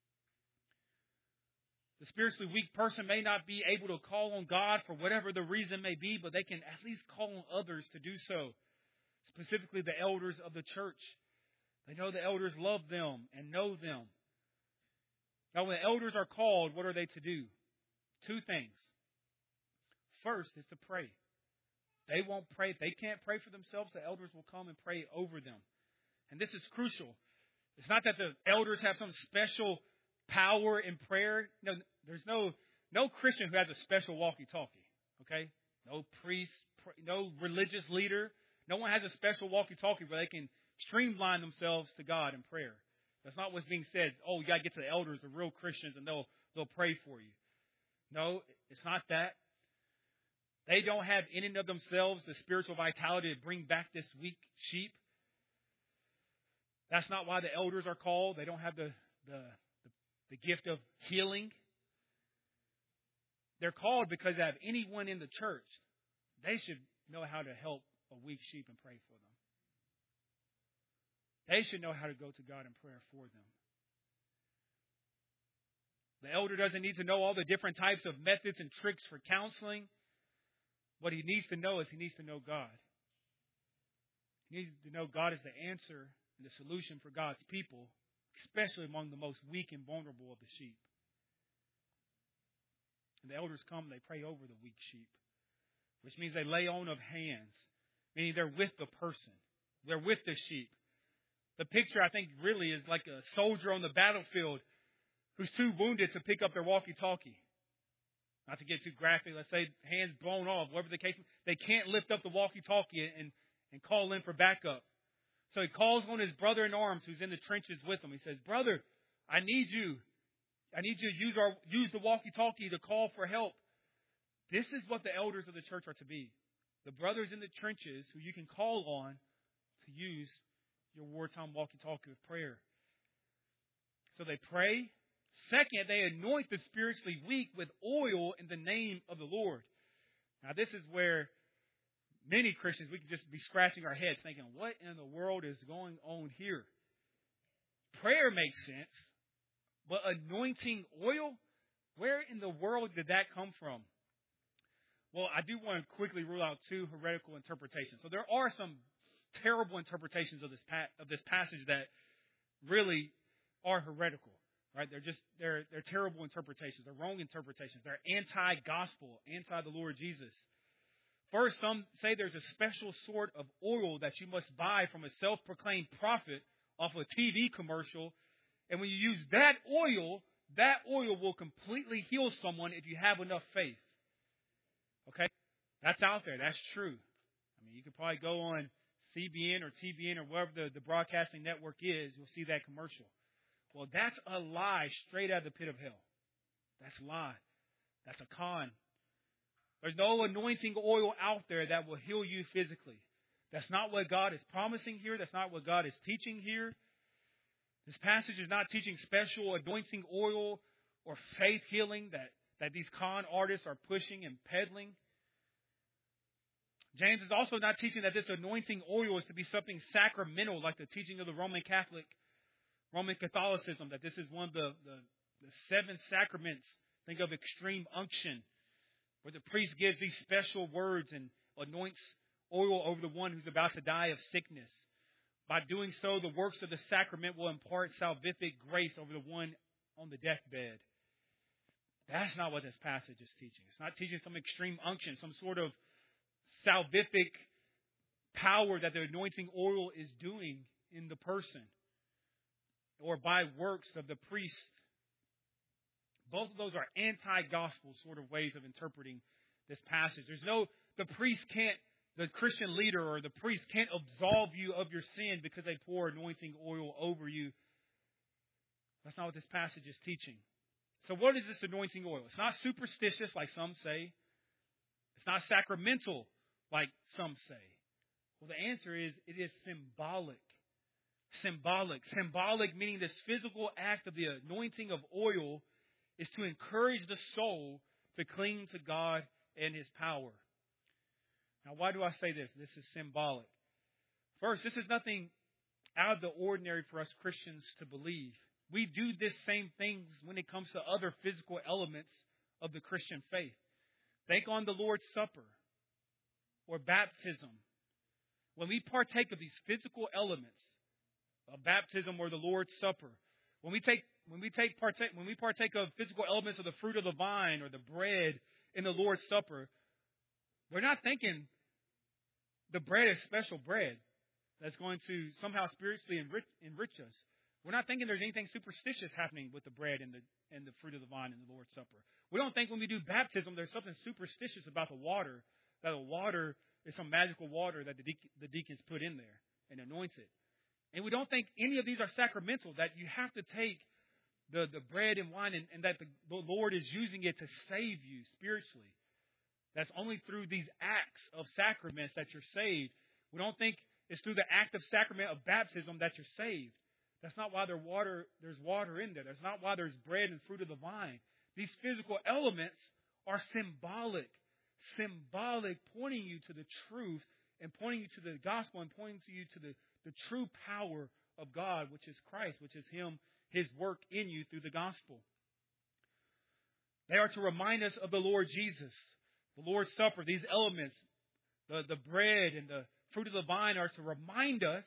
The spiritually weak person may not be able to call on God for whatever the reason may be, but they can at least call on others to do so. Specifically the elders of the church. They know the elders love them and know them. Now when the elders are called, what are they to do? Two things. First is to pray. They won't pray. If they can't pray for themselves, the elders will come and pray over them. And this is crucial. It's not that the elders have some special power in prayer. No, there's no Christian who has a special walkie-talkie. Okay? No priest, no religious leader. No one has a special walkie-talkie where they can streamline themselves to God in prayer. That's not what's being said. Oh, you got to get to the elders, the real Christians, and they'll pray for you. No, it's not that. They don't have in and of themselves the spiritual vitality to bring back this weak sheep. That's not why the elders are called. They don't have the gift of healing. They're called because they have anyone in the church. They should know how to help a weak sheep and pray for them. They should know how to go to God in prayer for them. The elder doesn't need to know all the different types of methods and tricks for counseling. What he needs to know is he needs to know God. He needs to know God is the answer and the solution for God's people, especially among the most weak and vulnerable of the sheep. And the elders come, they pray over the weak sheep, which means they lay on of hands, meaning they're with the person. They're with the sheep. The picture, I think, really is like a soldier on the battlefield who's too wounded to pick up their walkie-talkie. Not to get too graphic, let's say hands blown off, whatever the case. They can't lift up the walkie-talkie and call in for backup. So he calls on his brother in arms who's in the trenches with him. He says, "Brother, I need you. I need you to use the walkie-talkie to call for help." This is what the elders of the church are to be. The brothers in the trenches who you can call on to use your wartime walkie-talkie of prayer. So they pray. Second, they anoint the spiritually weak with oil in the name of the Lord. Now, this is where many Christians, we can just be scratching our heads thinking, what in the world is going on here? Prayer makes sense, but anointing oil? Where in the world did that come from? Well, I do want to quickly rule out two heretical interpretations. So there are some terrible interpretations of this passage that really are heretical. Right? They're terrible interpretations. They're wrong interpretations. They're anti-gospel, anti the Lord Jesus. First, some say there's a special sort of oil that you must buy from a self-proclaimed prophet off a TV commercial. And when you use that oil will completely heal someone if you have enough faith. Okay? That's out there. That's true. I mean, you could probably go on CBN or TBN or wherever the broadcasting network is. You'll see that commercial. Well, that's a lie straight out of the pit of hell. That's a lie. That's a con. There's no anointing oil out there that will heal you physically. That's not what God is promising here. That's not what God is teaching here. This passage is not teaching special anointing oil or faith healing that these con artists are pushing and peddling. James is also not teaching that this anointing oil is to be something sacramental like the teaching of the Roman Catholicism, that this is one of the seven sacraments. Think of extreme unction, where the priest gives these special words and anoints oil over the one who's about to die of sickness. By doing so, the works of the sacrament will impart salvific grace over the one on the deathbed. That's not what this passage is teaching. It's not teaching some extreme unction, some sort of salvific power that the anointing oil is doing in the person, or by works of the priest. Both of those are anti-gospel sort of ways of interpreting this passage. The Christian leader or the priest can't absolve you of your sin because they pour anointing oil over you. That's not what this passage is teaching. So what is this anointing oil? It's not superstitious like some say. It's not sacramental like some say. Well, the answer is it is symbolic. Symbolic meaning this physical act of the anointing of oil is to encourage the soul to cling to God and His power. Now, why do I say this? This is symbolic. First, this is nothing out of the ordinary for us Christians to believe. We do this same things when it comes to other physical elements of the Christian faith. Think on the Lord's Supper or baptism. When we partake of these physical elements of baptism or the Lord's Supper, when we partake of physical elements of the fruit of the vine or the bread in the Lord's Supper, we're not thinking the bread is special bread that's going to somehow spiritually enrich us. We're not thinking there's anything superstitious happening with the bread and the fruit of the vine in the Lord's Supper. We don't think when we do baptism there's something superstitious about the water, that the water is some magical water that the deacons put in there and anoints it. And we don't think any of these are sacramental, that you have to take the bread and wine and that the Lord is using it to save you spiritually. That's only through these acts of sacraments that you're saved. We don't think it's through the act of sacrament of baptism that you're saved. That's not why there's water in there. That's not why there's bread and fruit of the vine. These physical elements are symbolic, pointing you to the truth and pointing you to the gospel and pointing to you to the true power of God, which is Christ, which is His work in you through the gospel. They are to remind us of the Lord Jesus. The Lord's Supper, these elements, the bread and the fruit of the vine are to remind us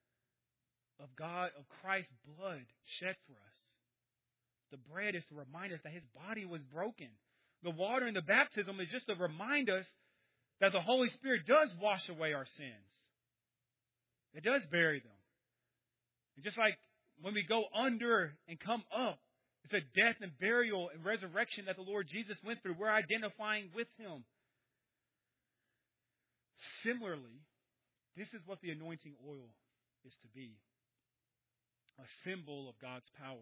of Christ's blood shed for us. The bread is to remind us that His body was broken. The water in the baptism is just to remind us that the Holy Spirit does wash away our sins. It does bury them. And just like when we go under and come up, it's a death and burial and resurrection that the Lord Jesus went through. We're identifying with Him. Similarly, this is what the anointing oil is to be. A symbol of God's power.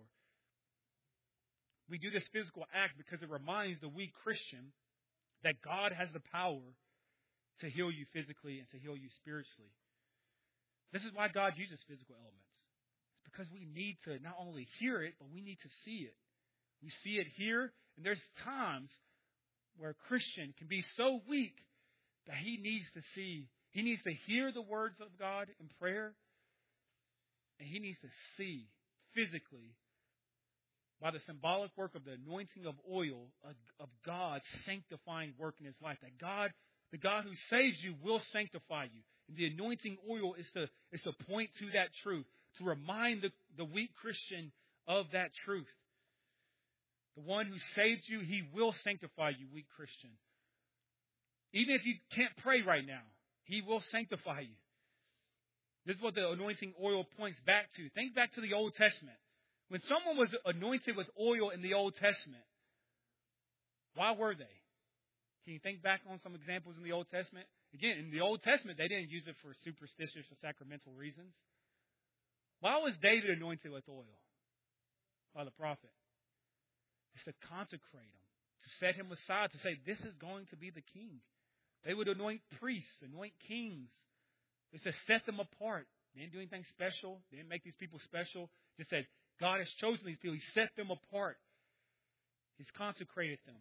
We do this physical act because it reminds the weak Christian that God has the power to heal you physically and to heal you spiritually. This is why God uses physical elements. It's because we need to not only hear it, but we need to see it. We see it here, and there's times where a Christian can be so weak that he needs to hear the words of God in prayer, and he needs to see physically by the symbolic work of the anointing of oil of God's sanctifying work in his life. That the God who saves you will sanctify you. And the anointing oil is to point to that truth, to remind the weak Christian of that truth. The one who saved you, He will sanctify you, weak Christian. Even if you can't pray right now, He will sanctify you. This is what the anointing oil points back to. Think back to the Old Testament. When someone was anointed with oil in the Old Testament, why were they? Can you think back on some examples in the Old Testament? Again, in the Old Testament, they didn't use it for superstitious or sacramental reasons. Why was David anointed with oil by the prophet? It's to consecrate him, to set him aside, to say, this is going to be the king. They would anoint priests, anoint kings. It's to set them apart. They didn't do anything special. They didn't make these people special. Just said, God has chosen these people. He set them apart. He's consecrated them.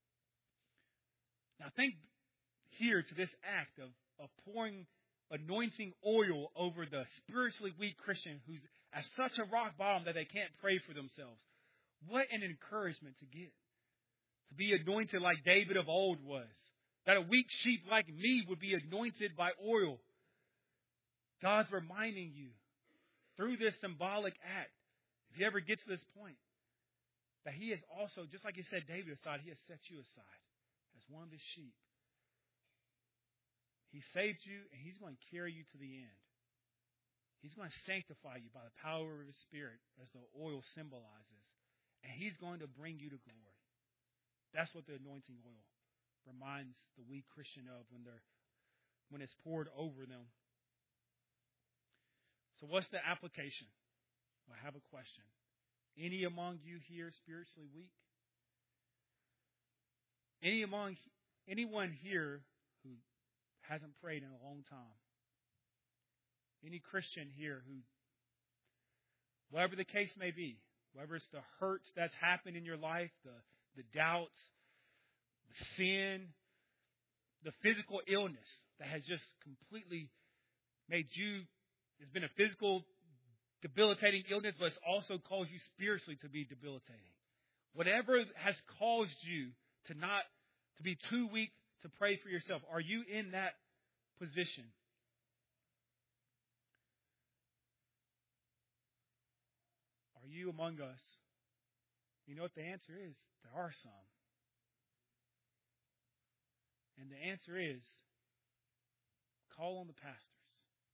Now think here to this act of pouring anointing oil over the spiritually weak Christian who's at such a rock bottom that they can't pray for themselves. What an encouragement to get. To be anointed like David of old was. That a weak sheep like me would be anointed by oil. God's reminding you through this symbolic act, if you ever get to this point, that He has also, just like He set David aside, He has set you aside as one of His sheep. He saved you, and He's going to carry you to the end. He's going to sanctify you by the power of His Spirit, as the oil symbolizes. And He's going to bring you to glory. That's what the anointing oil reminds the weak Christian of when it's poured over them. So what's the application? Well, I have a question. Any among you here spiritually weak? Anyone here who hasn't prayed in a long time? Any Christian here who, whatever the case may be, whether it's the hurt that's happened in your life, the doubts, the sin, the physical illness that has just completely made you, it's been a physical debilitating illness, but it's also caused you spiritually to be debilitating. Whatever has caused you to be too weak to pray for yourself, are you in that position? Are you among us? You know what the answer is? There are some. And the answer is, call on the pastors.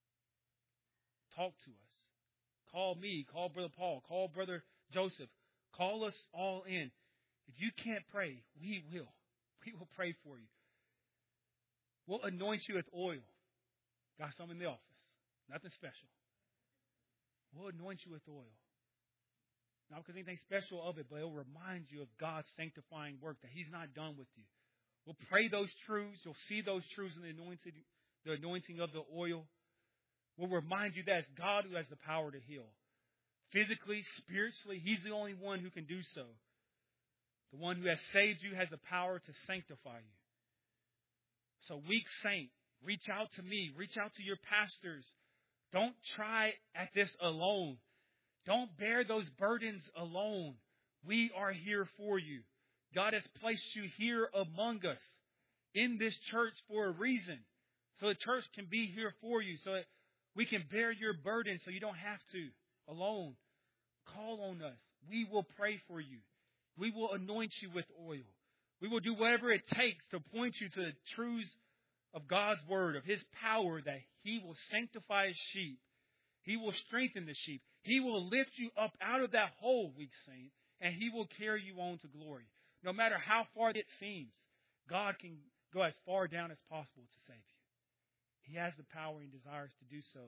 Talk to us. Call me. Call Brother Paul. Call Brother Joseph. Call us all in. If you can't pray, we will. We will pray for you. We'll anoint you with oil. Got some in the office. Nothing special. We'll anoint you with oil. Not because anything special of it, but it'll remind you of God's sanctifying work, that He's not done with you. We'll pray those truths. You'll see those truths in the anointing of the oil. We'll remind you that it's God who has the power to heal. Physically, spiritually, He's the only one who can do so. The one who has saved you has the power to sanctify you. So, weak saint, reach out to me. Reach out to your pastors. Don't try at this alone. Don't bear those burdens alone. We are here for you. God has placed you here among us in this church for a reason. So the church can be here for you. So that we can bear your burden so you don't have to alone. Call on us. We will pray for you. We will anoint you with oil. We will do whatever it takes to point you to the truths of God's word, of His power, that He will sanctify His sheep. He will strengthen the sheep. He will lift you up out of that hole, weak saint, and He will carry you on to glory. No matter how far it seems, God can go as far down as possible to save you. He has the power and desires to do so.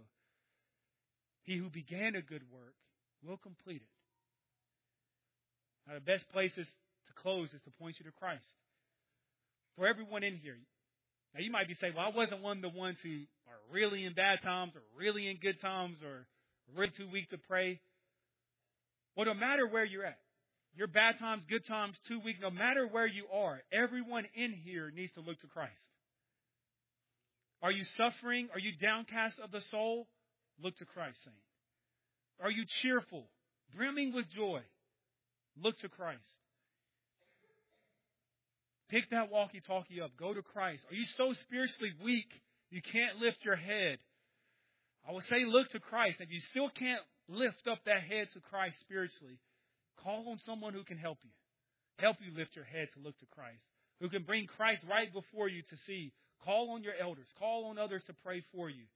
He who began a good work will complete it. Now, the best place to close is to point you to Christ. For everyone in here. Now, you might be saying, well, I wasn't one of the ones who are really in bad times or really in good times or really too weak to pray. Well, no matter where you're at, your bad times, good times, too weak, no matter where you are, everyone in here needs to look to Christ. Are you suffering? Are you downcast of the soul? Look to Christ, saint. Are you cheerful, brimming with joy? Look to Christ. Pick that walkie-talkie up. Go to Christ. Are you so spiritually weak you can't lift your head? I will say look to Christ. If you still can't lift up that head to Christ spiritually, call on someone who can help you. Help you lift your head to look to Christ. Who can bring Christ right before you to see. Call on your elders. Call on others to pray for you.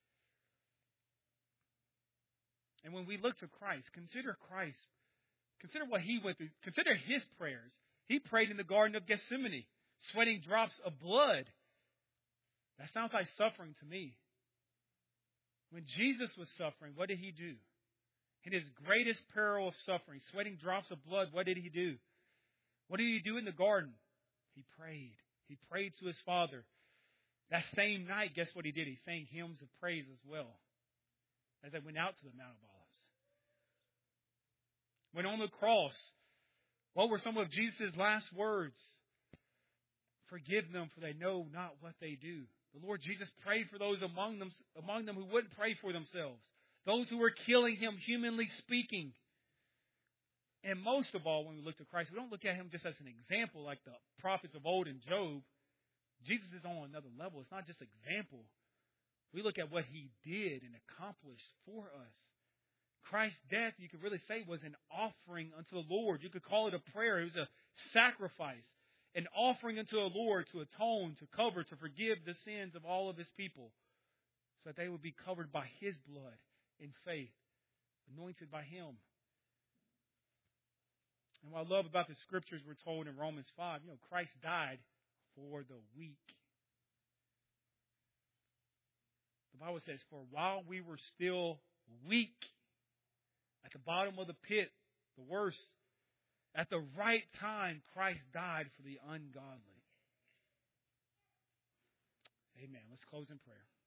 And when we look to Christ, consider Christ. Consider what He went through. Consider His prayers. He prayed in the Garden of Gethsemane, sweating drops of blood. That sounds like suffering to me. When Jesus was suffering, what did He do? In His greatest peril of suffering, sweating drops of blood, what did He do? What did He do in the garden? He prayed. He prayed to His Father. That same night, guess what He did? He sang hymns of praise as well as they went out to the Mount of Olives. When on the cross, what were some of Jesus' last words? Forgive them, for they know not what they do. The Lord Jesus prayed for those among them who wouldn't pray for themselves. Those who were killing Him, humanly speaking. And most of all, when we look to Christ, we don't look at Him just as an example like the prophets of old and Job. Jesus is on another level. It's not just example. We look at what He did and accomplished for us. Christ's death, you could really say, was an offering unto the Lord. You could call it a prayer. It was a sacrifice. An offering unto the Lord to atone, to cover, to forgive the sins of all of His people. So that they would be covered by His blood in faith. Anointed by Him. And what I love about the scriptures we're told in Romans 5, Christ died for the weak. The Bible says, for while we were still weak, at the bottom of the pit, the worst, at the right time, Christ died for the ungodly. Amen. Let's close in prayer.